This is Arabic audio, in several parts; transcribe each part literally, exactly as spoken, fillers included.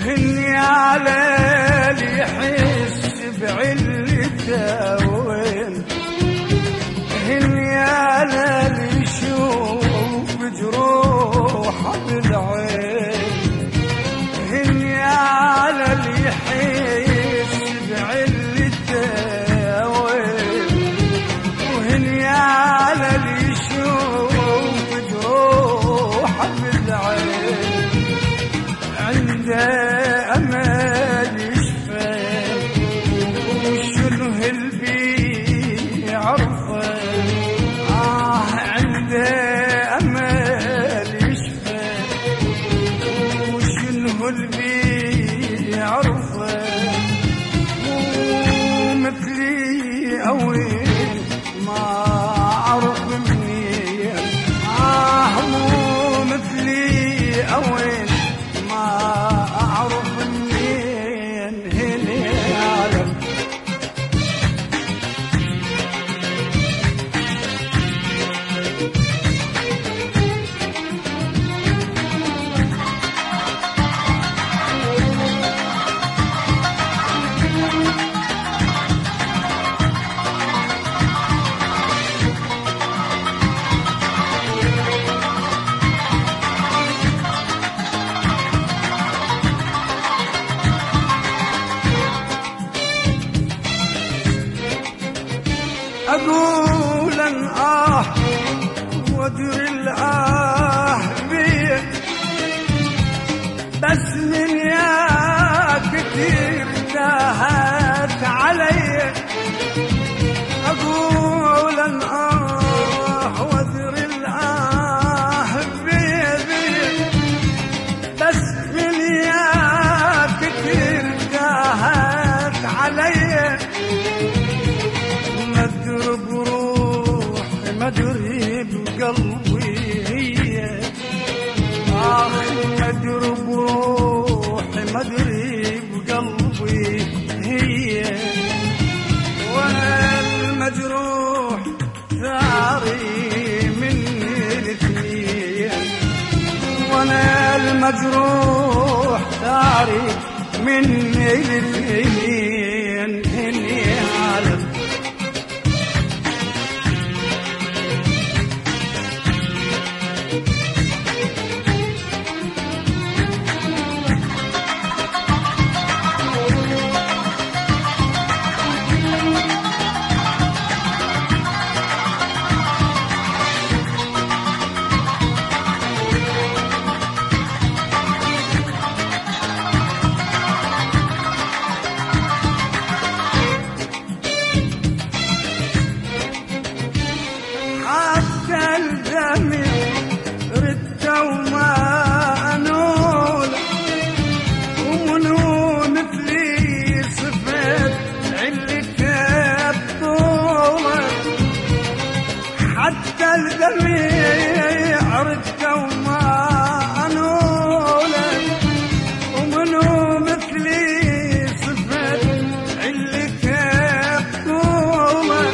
هني على اللي يحس بعلته وين، هني على اللي يشوف جروحه بالعين، هني على اللي يحس بعلته وين، وهني على اللي يشوف جروحه بالعين. عنده أمل يشفى وشنو هالبي عرفه، آه عنده أمل يشفى وشنو هالبي عرفه، ومثلي أوين ما أعرف منين، آه مو مثلي أوين أعرف منين هني عالم. أقول أن آه وأدري الآه بي، بس من يا كتير تاهت علي. أقول أن آه وأدري الآه بي بي، بس من يا كتير تاهت علي. مدري بروحي مدري بقلبي هي، آخ مدري بروحي مدري بقلبي هي، وانا المجروح ثاري مني الاثنين، وانا المجروح ثاري مني الاثنين هني عالم. ردت وما أنول ومنو مثلي صفت علته بطولة، حتى الدمع ردت وما أنول ومنو مثلي صفت علته بطولة.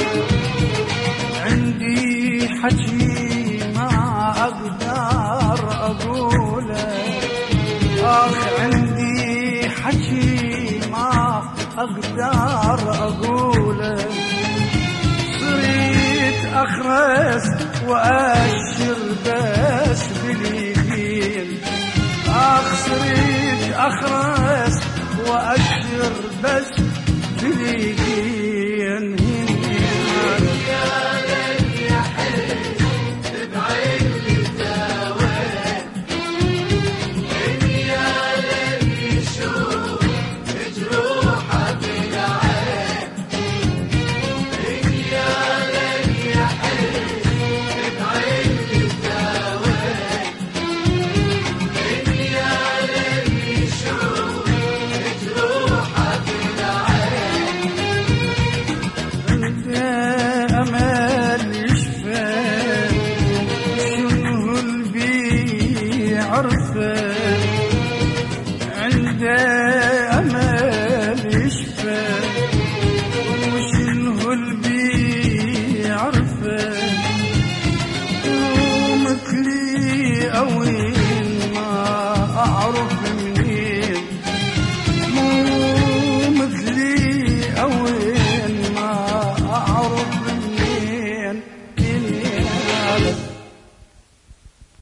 عندي حكي أقدر أقوله، آخ عندي حكي ما أقدر أقوله. صريت أخرس وأشر بس باليدين، آخ صريت أخرس وأشر بس باليدين